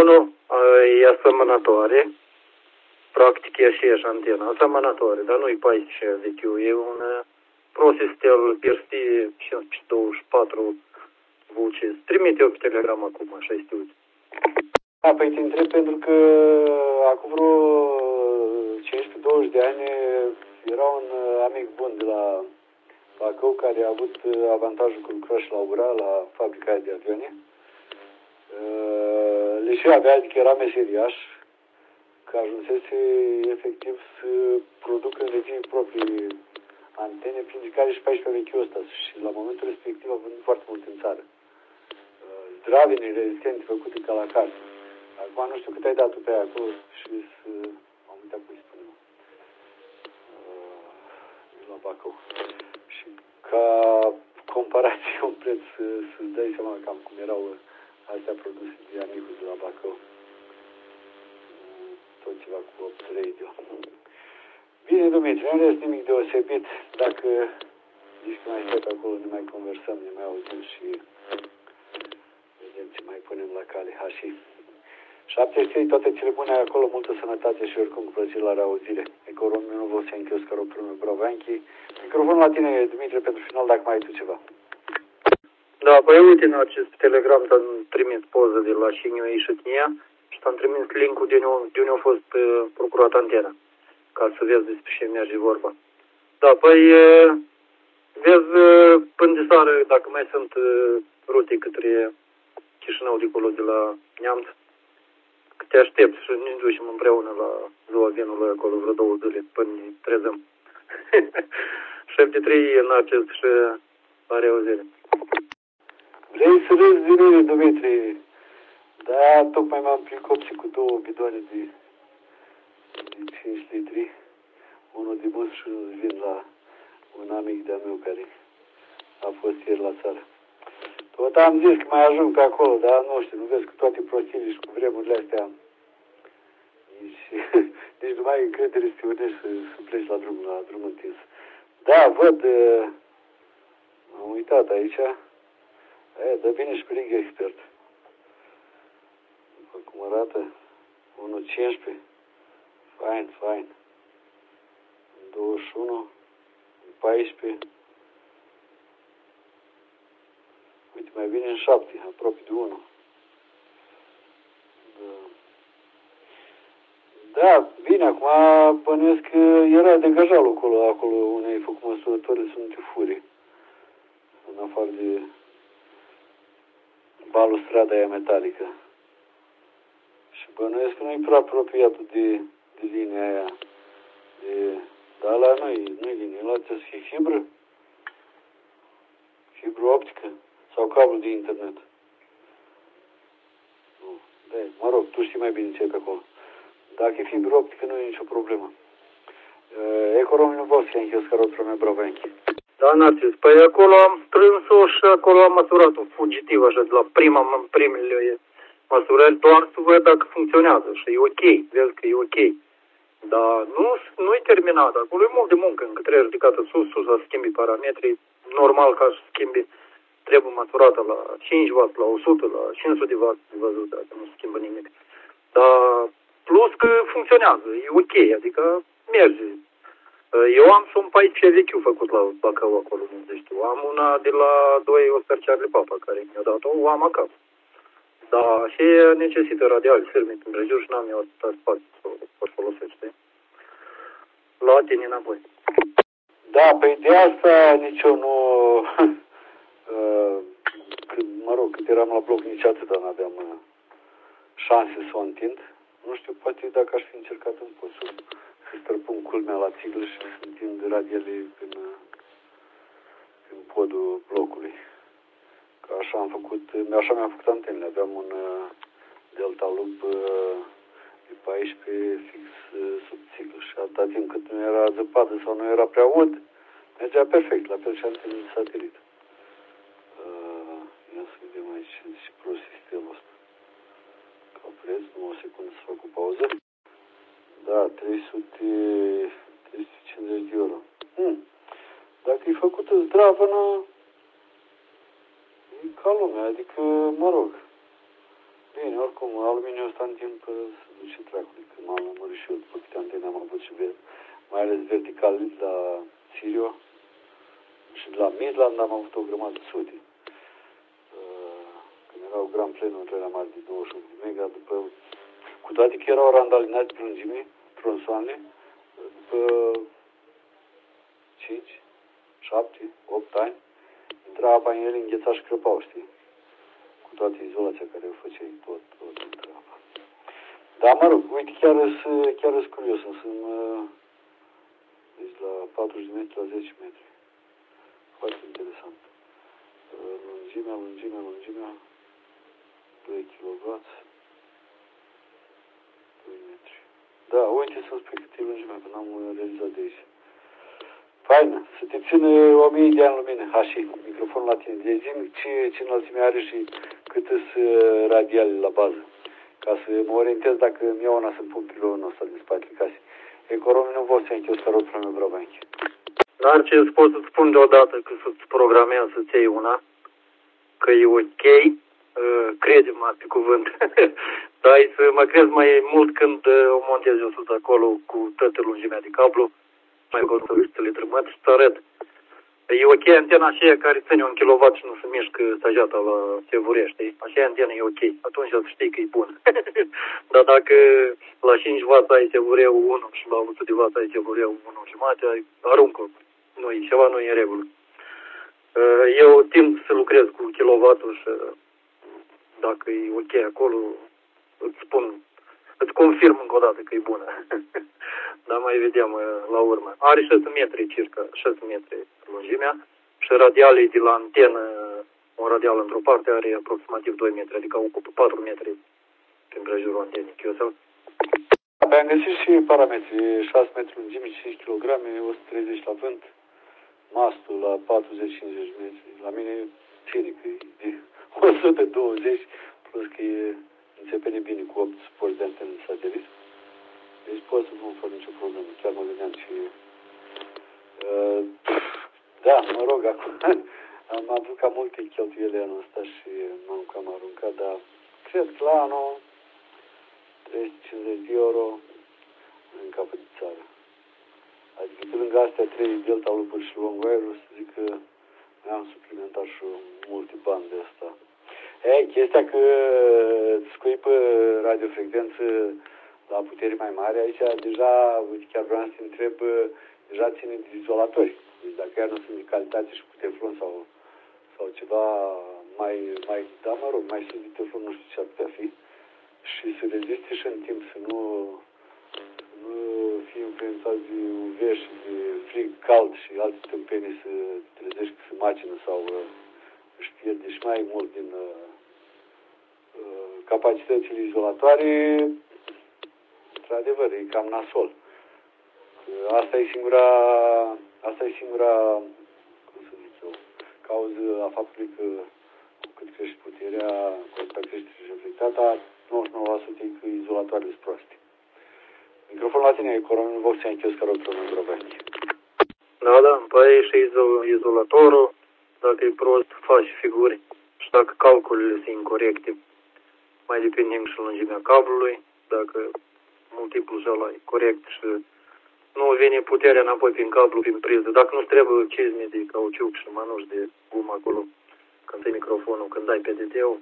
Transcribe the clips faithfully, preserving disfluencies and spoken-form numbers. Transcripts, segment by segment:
Nu, nu, e asemănătoare. Practic e aceeași antenă, asemănătoare, dar nu e paisprezece vechiul. E un Prosystel Persti cinci sute douăzeci și patru voce. Trimite eu pe Telegram acum, așa este uite. Da, păi te întreb pentru că acum vreo cincisprezece douăzeci de ani era un amic bun de la Bacău care a avut avantajul că lucra și labura la fabrica de avioane. Le și avea, adică era meseriaș, că ajunsese efectiv să producă în regii proprii antene, printre care și paisprezece vechiul ăsta. Și la momentul respectiv a vândut foarte mult în țară. Zdravene, rezistente, făcute ca la carte. Acum nu știu cât ai dat tu pe aia acolo și să... am uitat cum îi spune. Uh, la Bacău. Și ca comparație un preț să-ți dai seama cam cum erau astea produse de amicul de la Bacău. Tot ceva cu opt radio. Bine, Dumitru, nu rest nimic deosebit. Dacă zici că mai stai pe acolo, ne mai conversăm, ne mai auzim și vedem ce mai punem la cale. Ha, și șapte trei, toate cele bune acolo, multă sănătate și oricum cu plăcere la reauzire. Economul nu vă se închios, că rog primul Brovanchi. Microfonul la tine, Dumitru, pentru final, dacă mai ai tu ceva. Da, păi uite în acest Telegram te-am trimis poză de la Șiniu Ișătnia și te-am trimis link-ul de unde a fost uh, procurat antena, ca să vezi despre ce merge vorba. Da, păi uh, vezi uh, până de seară, dacă mai sunt uh, rute către Chișinău de acolo, de la Neamț, că te aștept și ne ducem împreună la ziua vinului acolo vreo două zile până ne trezăm. șapte trei în acest și la reauzire. Vrei să râzi din mine, Dumitru? Da, tocmai m-am pricopsit cu două bidoane de, de cinci litri. Unul de bus și unul de vin la un amic de-a meu care a fost ieri la țară. Tot am zis că mai ajung pe acolo, dar nu știu, nu vezi cu toate prostiile și cu vremurile astea. Nici, nici nu mai ai încredere să te unești să, să pleci la drum, la drum întins. Da, văd, am uitat aici. E, dă bine și pe expert. După cum arată, unu cincisprezece. Fain, fain. douăzeci și unu. paisprezece. Uite, mai bine în șapte, aproape de unu. Da. Da, bine, acum bănuiesc că era degajalul acolo, acolo unde ai făcut măsurătorile sunt de furii. În afară de balustrada aia metalică. Și bănuiesc că nu-i prea apropiat de, de linia aia. De, dar la nu-i, nu-i linie, la trebuie să fie fibră. Fibră optică. Sau cablu de internet. Nu, da, mă rog, tu știi mai bine ce e pe acolo. Dacă e fibră optică, nu e nicio problemă. Economul vostru, în chioscarul meu Brovanchi. Da, Narcis, păi acolo am strâns-o și acolo am măsurat-o fugitiv, așa, de la prima, primele măsurări, doar să văd dacă funcționează și e ok, vezi că e ok. Dar nu, nu e terminat, acolo e mult de muncă, încă trebuie ridicată sus, sus, să schimbi parametrii, normal ca să schimbi, trebuie măsurată la cinci watt, la o sută, la cinci sute de watt, văzut, dacă nu schimbă nimic. Dar plus că funcționează, e ok, adică merge. Eu am și un paisprezece vechiul făcut la Bacău acolo, nu știu. Am una de la doi Ostercear de Papa, care mi-a dat-o, o am acasă. Dar și necesită radial firme în prejur și n-am eu atâta spațiu să o folosește. La tine înapoi. Da, păi de asta nici eu nu... Când, mă rog, când eram la bloc, nici atâta n-aveam șanse să o întind. Nu știu, poate dacă aș fi încercat în postul să străpun culmea la țiglă și să întind radiele prin, prin podul blocului. Că așa am făcut, așa mi-am făcut antenele. Aveam un Delta Loop de paisprezece fix sub țiglă și atâta timp cât nu era zăpadă sau nu era prea ud, mergea perfect, la fel și antenele de satelit. Uh, ia să vedem aici și Prosystelul ăsta. Ca preț, nu o secundă să fac o pauză. Da, trei sute cincizeci de euro. Hmm. Dacă e făcută zdravănă, e ca lumea, adică, mă rog, bine, oricum, aluminiul ăsta în timp se duce treacului. Când m-am lămurit și eu după câte antene am avut și mai ales vertical la Sirio și la Midland am avut o grămadă de sute. Când erau Grand Plenul, era mari de douăzeci și opt de mega, după, cu toate că erau randalinate pe lungime, tronsoane, după cinci, șapte, opt ani, intra apa în ele, îngheța și crăpau, știi? Cu toată izolația care o făceai, tot, tot intra apa. Dar, mă rog, uite, chiar sunt chiar curios, sunt deci la patruzeci de metri, la zece metri. Foarte interesant. Lungimea, lungimea, lungimea, doi kilowatt, doi metri. Da, uite să spui cât e lungimea, că n-am realizat de aici. Faină, să te țină o mie de ani lumină, Hași, microfonul la tine. De zi ce, ce înălțime are și cât sunt radiale la bază. Ca să mă orientez dacă îmi iau una să-mi pun pilonul ăsta din spatele casei. Economii nu vor să închei o scarot până mi-o brabanchi. Dar ce pot să-ți spun deodată că să-ți programezi să-ți iei una, că e ok, crede-mă pe cuvânt. Dar să mă crezi mai mult când o montezi eu sus acolo cu toată lungimea de cablu, mai acolo să le trămăt și să arăt. E ok antena aceea care ține un kilowatt și nu se mișcă stajata la sevurie, știi? Așa antena e ok. Atunci să știi că e bună. Dar dacă la cinci watt ai sevureul unu și la o sută de watt ai sevureul unu jumate, aruncă. Nu, ceva nu e în regulă. Eu timp să lucrez cu kilowattul și dacă e ok acolo, îți spun, îți confirm încă o dată că e bună. Dar mai vedem la urmă. Are șase metri circa, șase metri lungimea și radialii de la antenă, un radial într-o parte are aproximativ doi metri, adică ocupă patru metri prin prejurul antenei Q S L. Am găsit și parametri, șase metri lungime, cinci kilograme, o sută treizeci la vânt, mastul la patruzeci cincizeci metri. La mine ține că e de o sută douăzeci, plus că e înțepene bine cu opt suport de antenă de satelit. Deci pot să nu fac nicio problemă. Chiar mă gândeam și... Uh, da, mă rog, acum am avut cam multe cheltuieli anul ăsta și m-am cam aruncat, dar cred că la anul trei sute cincizeci de euro în capăt de țară. Adică pe lângă astea trei delta lupuri și long wire-uri, să zic că mi-am suplimentat și multe bani de asta. E, chestia că scuipă radiofrecvență la puteri mai mari, aici deja, uite, chiar vreau să te întreb, deja ține de izolatori. Deci dacă ea nu sunt de calitate și cu teflon sau, sau ceva mai, mai, da, mă rog, mai sus de teflon, nu știu ce ar putea fi, și să reziste și în timp, să nu, să nu fie influențat de U V și de frig cald și alte tâmpenii să trezești că se macină sau uh, își pierde și mai mult din uh, uh, capacitățile izolatoare. Într-adevăr, e cam nasol. Asta e singura, asta e singura, cum să zic eu, cauză a faptului că cu cât crește puterea, cu atâta crește și reflectata, nouăzeci și nouă la sută e că izolatoarele sunt proaste. Microfonul la tine, Economii Vox, să încheios care o problemă grobești. Da, da, păi și izolatorul, dacă e prost, faci figuri și dacă calculele sunt incorrecte, mai depinde și lungimea cablului, dacă multiplul și ăla e corect și nu vine puterea înapoi prin cablu, prin priză. Dacă nu-ți trebuie cizme de cauciuc și mănuși de gumă acolo, când ai microfonul, când ai P D T-ul.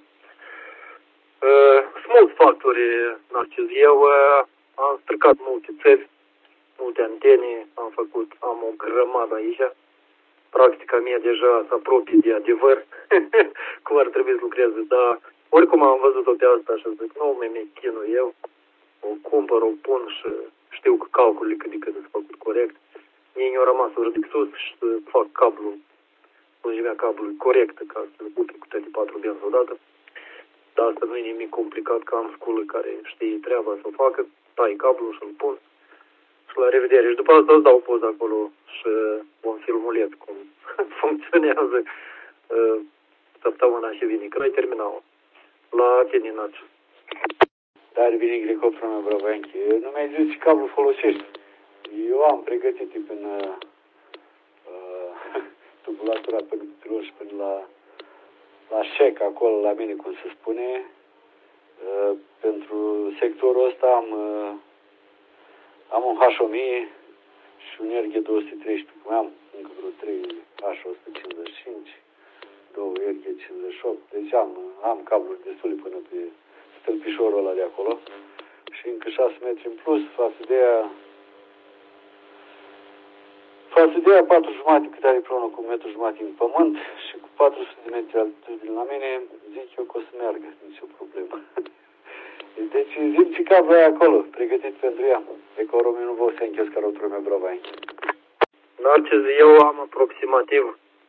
Uh, sunt mulți factori, Narcis. Eu uh, am stricat multe țevi, multe antene, am făcut, am o grămadă aici. Practica mea deja se apropie de adevăr, cum ar trebui să lucreze, dar oricum am văzut-o pe asta și zic, nu mi-e chinul eu, o cumpăr, o pun și știu că calculele cât de cât sunt făcut corect. Mie mi-a rămas să ridic sus și să fac cablul, lungimea cablului corectă ca să upe cu toate patru benzi odată. Dar asta nu e nimic complicat, că am sculă care știe treaba să o facă, tai cablul și îl pun și la revedere. Și după asta îți dau poză acolo și un filmuleț cum funcționează uh, săptămâna și vine, că noi terminăm la tine, Naciu. Dar bine, Grecopru, mă, Brăvanchi, nu mi-ai zis ce cablu folosești. Eu am pregătit până uh, tubulatura până și până la la șec acolo la mine, cum se spune, Pentru sectorul ăsta am, am un H o mie și un R G două sute treisprezece. Mai am încă vreo trei H o sută cincizeci și cinci, două R G cincizeci și opt. Deci am, am cabluri destule până pe stâlpișorul ăla de acolo. Și încă șase metri în plus față de aia față de aia patru jumate cât are împreună cu un metru jumate în pământ și cu patru sute de metri altitudine la mine, zic eu că o să meargă, nicio problemă. Deci zi ce cablu ai acolo, pregătit pentru ea. E că ori nu vă se închis ca rotul meu brava. Dar ce zi, eu am aproximativ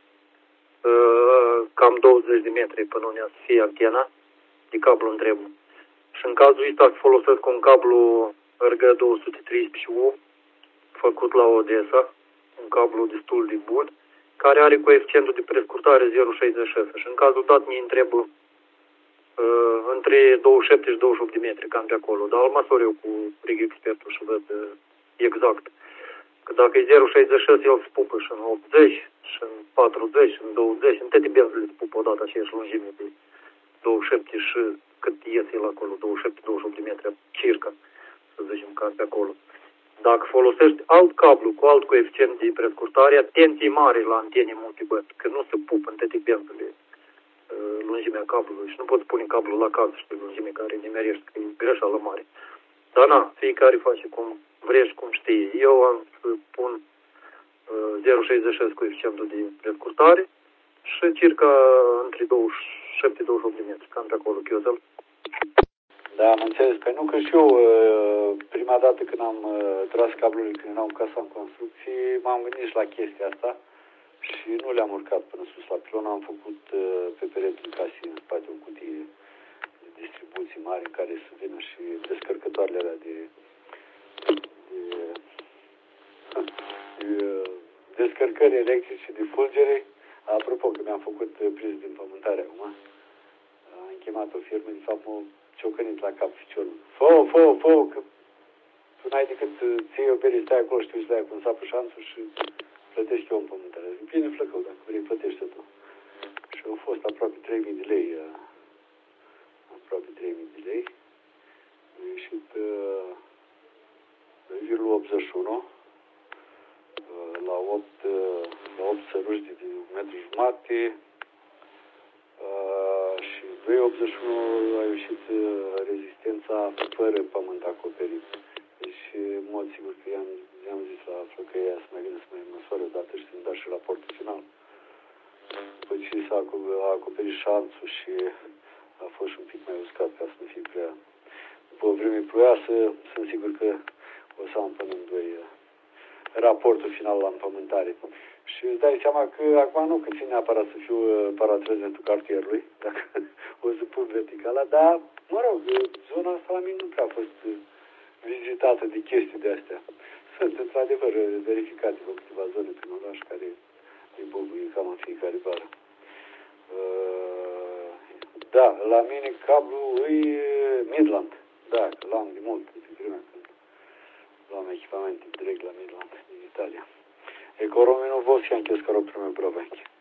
uh, cam douăzeci de metri până unde să fie antena de cablu întreg. Și în cazul ăsta folosesc un cablu R G două sute treisprezece U făcut la Odessa, un cablu destul de bun, care are coeficientul de prescurtare zero virgulă șaizeci și șase și în cazul dat mi întrebă uh, între douăzeci și șapte și douăzeci și opt de metri, cam pe acolo, dar îl măsor eu cu rig expertul și văd uh, exact. Că dacă e zero virgulă șaizeci și șase, el se pupă și în optzeci, și în patruzeci, și în douăzeci, în toate benzile se pupă odată aceeași lungime de douăzeci și șapte și cât iese el acolo, douăzeci și șapte douăzeci și opt de metri, circa, să zicem, cam pe acolo. Dacă folosești alt cablu cu alt coeficient de prescurtare, atenție mare la antene multiband, că nu se pupă în toate benzile uh, lungimea cablului și nu poți pune cablul la caz, știi, lungime care nimerești, că e greșeală mare. Dar na, fiecare face cum vrești, cum știe. Eu am să pun uh, zero virgulă șaizeci și șase coeficientul de prescurtare și circa între douăzeci și șapte douăzeci și opt de metri, cam pe acolo, chiosel. Da, am înțeles. Păi nu că și eu, prima dată când am tras cablurile, când eram în casa în construcții, m-am gândit și la chestia asta și nu le-am urcat până sus la pilon. Am făcut pe peretul casei în spate o cutie de distribuții mari în care să vină și descărcătoarele alea de, de, de descărcări electrice, de fulgere. Apropo că mi-am făcut priz din pământare acum. Am chemat o firmă, de fapt mă ciocănit la cap ficiorul. Fă-o, fă-o, fă-o, că tu n-ai decât ți iei o perie, stai acolo și tu la ea cu un sapă șanțul și plătești eu în pământare. Zic, bine, flăcău, dacă vrei, plătește tu. Și au fost aproape trei mii de lei, aproape trei mii de lei. Am ieșit zero virgulă optzeci și unu la opt, la opt săruși de un metru jumate. Și doi virgulă optzeci și unu a ieșit rezistența fără pământ acoperit. Deci, în mod sigur că i-am, i-am zis la flăcăia să mai vină să mai măsoare odată și să-mi dea și raportul final. După ce s-a acoperit șanțul și a fost și un pic mai uscat ca să nu fie prea... După o vreme ploioasă, sunt sigur că o să am până în doi raportul final la împământare. Și îți dai seama că acum nu că țin neapărat să fiu paratrezentul cartierului, dacă o să pun verticala, dar, mă rog, zona asta la mine nu prea a fost vizitată de chestii de astea. Sunt, într-adevăr, verificate pe câteva zone prin oraș care îi bubuie cam în fiecare vară. Da, la mine cablul e Midland. Da, că l-am de mult, în vremea când luam echipamente direct la Midland din Italia. E că oro nu vă și anche scaro prima provenche.